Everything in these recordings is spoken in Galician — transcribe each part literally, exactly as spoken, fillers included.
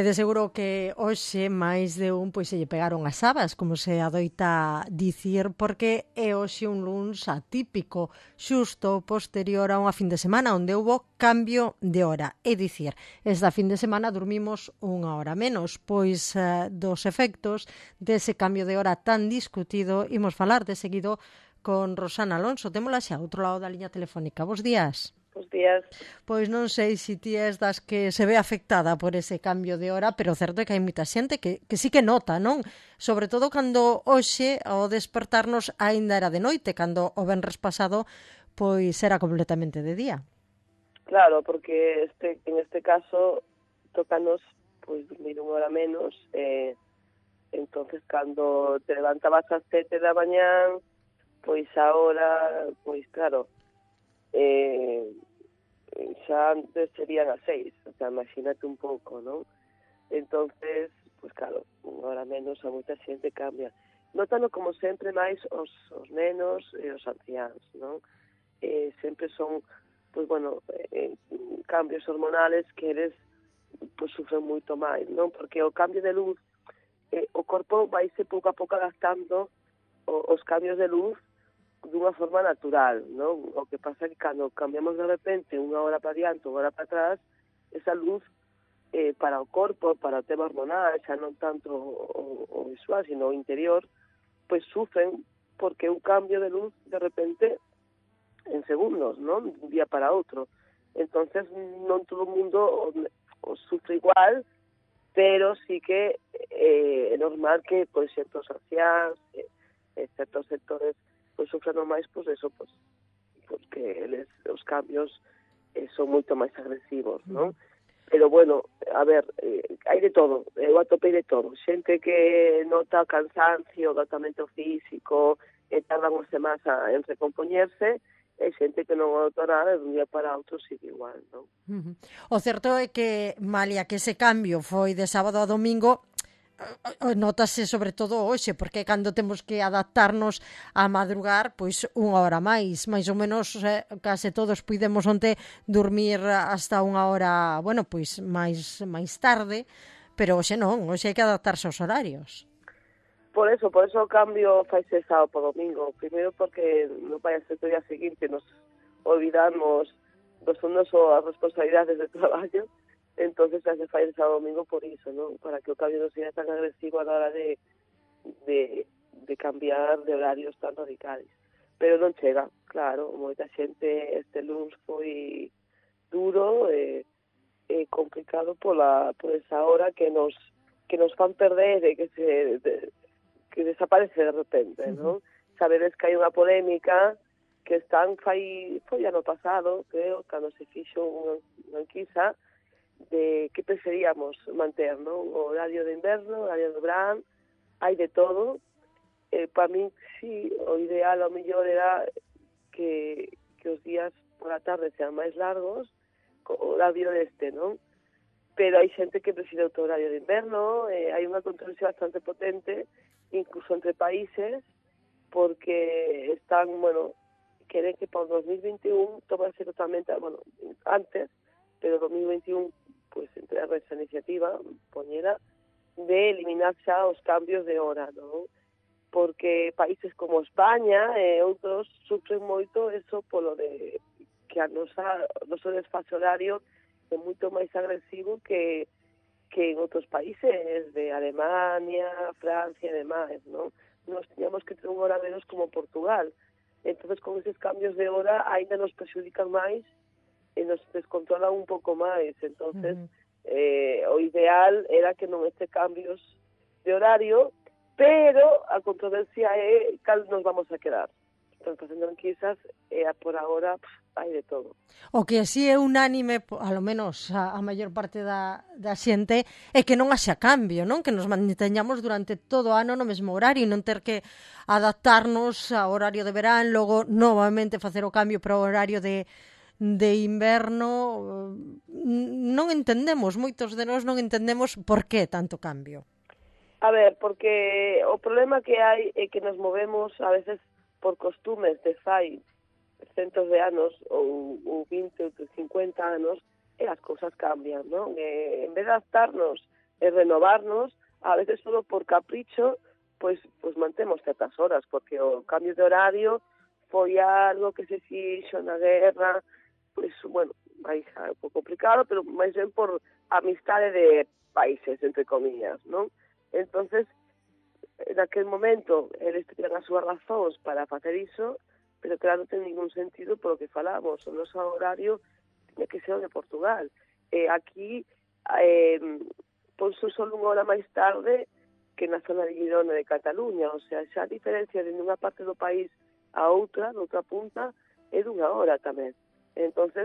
E de seguro que hoxe máis de un pois se lle pegaron as sabas, como se adoita dicir, porque é hoxe un luns atípico, xusto posterior a unha fin de semana onde houbo cambio de hora. É dicir, esta fin de semana dormimos unha hora menos, pois eh, dos efectos dese cambio de hora tan discutido imos falar de seguido con Rosana Alonso. Témola xa ao outro lado da liña telefónica. Bos días. Bos días. Pois non sei se ti és das que se ve afectada por ese cambio de hora, pero o certo é que hai moita xente que, que sí que nota, non? Sobre todo cando hoxe, ao despertarnos, aínda era de noite, cando o venres pasado, pois era completamente de día. Claro, porque este en este caso tócanos pois dormir unha hora menos, eh, entonces cando te levantabas ás sete da mañán, pois agora, pois claro, eh, xa antes serían as seis, o sea, imagínate un pouco, non? Entonces, pois claro, unha hora menos a moita xente cambia. Nótalo como sempre máis os, os nenos e os anciáns, non? Eh, sempre son, pois bueno, eh, cambios hormonales que eles pois sufren moito máis, non? Porque o cambio de luz, eh, o corpo vaise pouco a pouco adaptando o, os cambios de luz dunha forma natural, non? O que pasa é que cando cambiamos de repente unha hora para diante, unha hora para atrás, esa luz eh, para o corpo, para o tema hormonal, xa non tanto o, o visual, sino o interior, pois sufren porque un cambio de luz de repente en segundos, non? Un día para outro. Entonces non todo o mundo o, o sufre igual, pero sí que eh, é normal que, por exemplo, os anciáns, eh, certos sectores pois sufren máis, pois eso, pois, porque eles, os cambios eh, son moito máis agresivos, non? Pero bueno, a ver, eh, hai de todo, eu atopei de todo. Xente que nota cansancio, agotamento físico, e tardan unhas semanas en recompoñerse, e xente que non nota nada, de un día para outro sigue igual, non? Uh-huh. O certo é que, malia que ese cambio foi de sábado a domingo, notase sobre todo hoxe, porque cando temos que adaptarnos a madrugar, pois unha hora máis, máis ou menos eh, case todos puidemos onte dormir hasta unha hora, bueno, pois máis máis tarde, pero hoxe non, hoxe hai que adaptarse aos horarios. Por eso, por eso o cambio faise sábado por domingo, primeiro porque non vai a ser o día seguinte, nos olvidamos dos fondos ou as responsabilidades de traballo. Entonces hace fai el sábado domingo por iso, non? Para que o cambio non sea tan agresivo a la hora de, de, de cambiar de horarios tan radicales. Pero non chega, claro, moita xente este luns foi duro e, e complicado pola, por esa hora que nos que nos fan perder e que se de, que desaparece de repente, non? Uh-huh. Sabedes que hai unha polémica que están fai foi ano pasado, creo, cando se fixo unha, unha enquisa de que preferíamos manter, non? O horario de inverno, o horario de verán, hai de todo. Eh, para min, sí, o ideal, o mellor era que, que os días por a tarde sean máis largos, o horario deste, non? Pero hai xente que prefire outro horario de inverno, eh, hai unha controversia bastante potente, incluso entre países, porque están, bueno, queren que para o dos mil veintiún tomase totalmente, bueno, antes, pero dos mil veintiún pois pues, entre esa iniciativa poñera de eliminar xa os cambios de hora, non? Porque países como España e outros sufren moito eso polo de que a nosa, o noso desfase horario é moito máis agresivo que, que en outros países de Alemania, Francia e demais, non? Nos teníamos que ter unha hora menos como Portugal. Entonces con esos cambios de hora ainda nos perjudican máis e nos descontrolan un pouco máis. Entonces, uh-huh. eh, o ideal era que non este cambios de horario, pero a controversia é cal nos vamos a quedar. Están facendo enquisas e por agora pff, hai de todo. O que así é unánime, a lo menos a, a maior parte da, da xente, é que non haxa cambio, non? Que nos manteñamos durante todo o ano no mesmo horario e non ter que adaptarnos ao horario de verán, logo novamente facer o cambio para o horario de de inverno. Non entendemos, moitos de nós non entendemos por que tanto cambio. A ver, porque o problema que hai é que nos movemos a veces por costumes de fai centos de anos ou, ou vinte ou cincuenta anos e as cousas cambian, non? E, en vez de adaptarnos e renovarnos, a veces solo por capricho, pois, pois mantemos certas horas, porque o cambio de horario foi algo que se fixo na guerra, pois, bueno, máis un pouco complicado, pero máis ben por amistade de países, entre comillas, non? Entonces, naquele momento, eles tenían as súas razóns para facer iso, pero claro, non ten ningún sentido polo que falamos, o noso horario tiene que ser o de Portugal. Eh, aquí, eh, ponse só unha hora máis tarde que na zona de Girona de Cataluña, o sea, xa a diferencia de unha parte do país a outra, de outra punta, é dunha hora tamén. Entonces,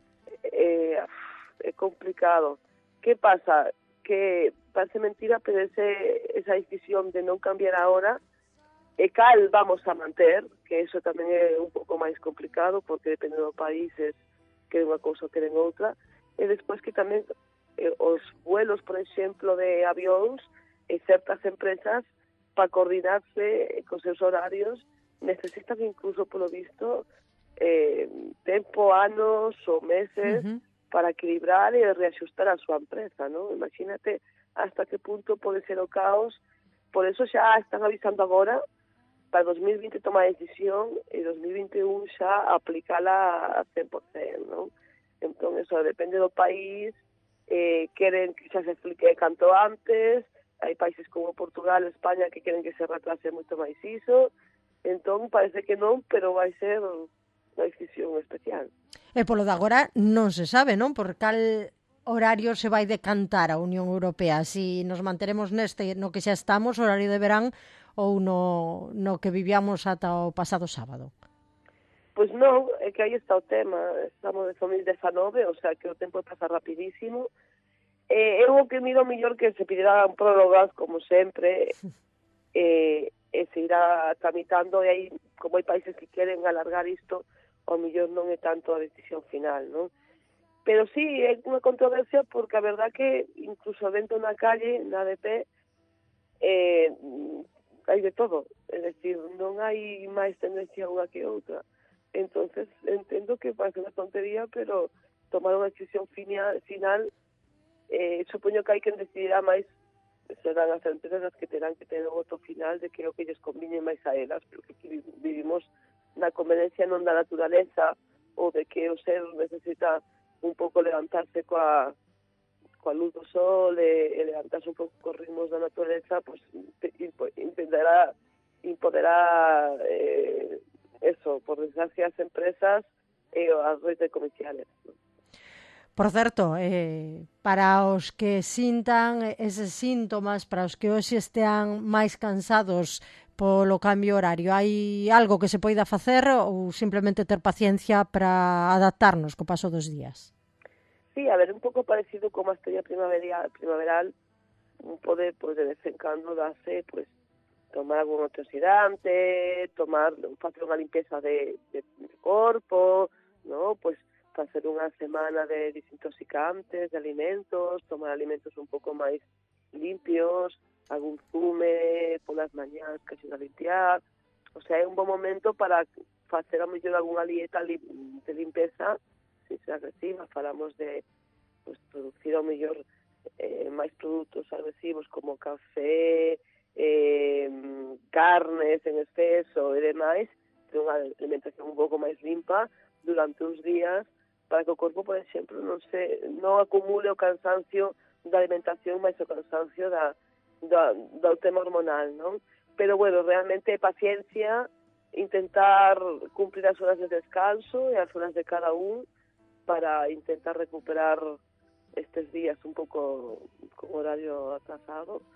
eh, é complicado. Que pasa? Que parece mentira, pero ese, esa decisión de non cambiar a hora, e cal vamos a manter, que eso tamén é un pouco máis complicado, porque depende dos países, queren unha cousa ou queren outra, e despois que tamén eh, os vuelos, por exemplo, de avións, e certas empresas, para coordinarse con seus horarios, necesitan incluso, polo visto, eh, tempo, anos ou meses, uh-huh, para equilibrar e reaxustar a súa empresa, ¿no? Imagínate hasta que punto pode ser o caos. Por eso xa están avisando agora para dos mil vinte tomar a decisión e dos mil vinte e un xa aplicala a cen por cento, ¿no? Entón, eso depende do país, eh, queren que xa se explique canto antes, hai países como Portugal, España, que queren que se retrase moito máis iso, entón parece que non, pero vai ser unha decisión especial. E polo de agora non se sabe, non? Por cal horario se vai decantar a Unión Europea, si nos manteremos neste no que xa estamos, horario de verán, ou no, no que vivíamos ata o pasado sábado? Pois non, é que aí está o tema. Estamos de dos mil dezanove, o sea que o tempo pasa rapidísimo. Eh, eu o que miro mellor que se pedirán prórrogas, como sempre, eh, e se irá tramitando, e aí, como hai países que queren alargar isto, ao mellor non é tanto a decisión final, non? Pero sí, é unha controversia porque a verdad que incluso dentro na calle, na A D P, eh, hai de todo, é dicir, non hai máis tendencia unha que outra. Entonces, entendo que parece unha tontería, pero tomar unha decisión final, final eh, supoño que hai que decidirá máis, serán as empresas que terán que ter o voto final de que é o que lles convine máis a elas, porque aquí vivimos na conveniencia non da naturaleza, ou de que o ser necesita un pouco levantarse coa coa luz do sol e, e levantarse un pouco cos ritmos da naturaleza, pues intentará impoderá eh, eso, por desgracia, as empresas e as redes comerciales, ¿no? Por certo, eh, para os que sintan eses síntomas, para os que hoxe estean máis cansados polo cambio horario, hai algo que se poida facer ou simplemente ter paciencia para adaptarnos co paso dos días? Sí, a ver, un pouco parecido como a estrella primaveral, primaveral un poder, pues, de vez en cando darse, pues, tomar algún antioxidante, tomar, facer unha limpeza de, de, de corpo, ¿no? Pues, facer unha semana de desintoxicantes, de alimentos, tomar alimentos un pouco máis limpios, algún zume polas mañás que axuda a limpiar. O sea, é un bom momento para facer a mellor algunha dieta de limpeza, se se agresiva, falamos de, pues, producir ao mellor eh, máis produtos agresivos como café, eh, carnes en exceso e demais, de unha alimentación un pouco máis limpa durante uns días, para que o corpo, por exemplo, non se non acumule o cansancio da alimentación máis o cansancio da, da, do tema hormonal, non? Pero, bueno, realmente paciencia, intentar cumplir as horas de descanso e as horas de cada un para intentar recuperar estes días un pouco con horario atrasado.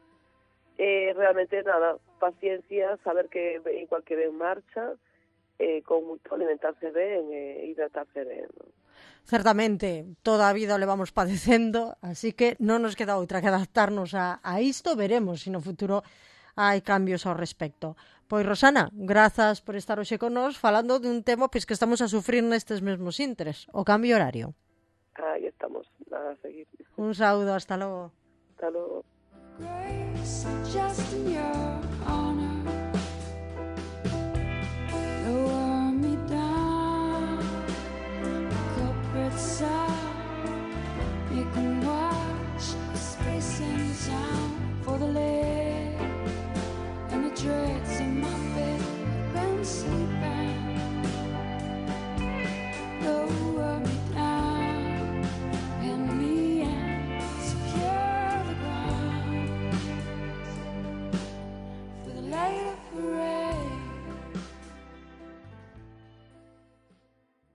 Eh, realmente, nada, paciencia, saber que igual que ven marcha, eh, con moito alimentarse ben e eh, hidratarse ben, ¿no? Certamente, toda a vida o levamos padecendo, así que non nos queda outra que adaptarnos a, a isto, veremos se no futuro hai cambios ao respecto. Pois, Rosana, grazas por estar hoxe con nós falando dun tema pois, que estamos a sufrir nestes mesmos intres, o cambio horario. Aí estamos, a seguir. Un saúdo, hasta logo. Hasta logo. Grace, just in your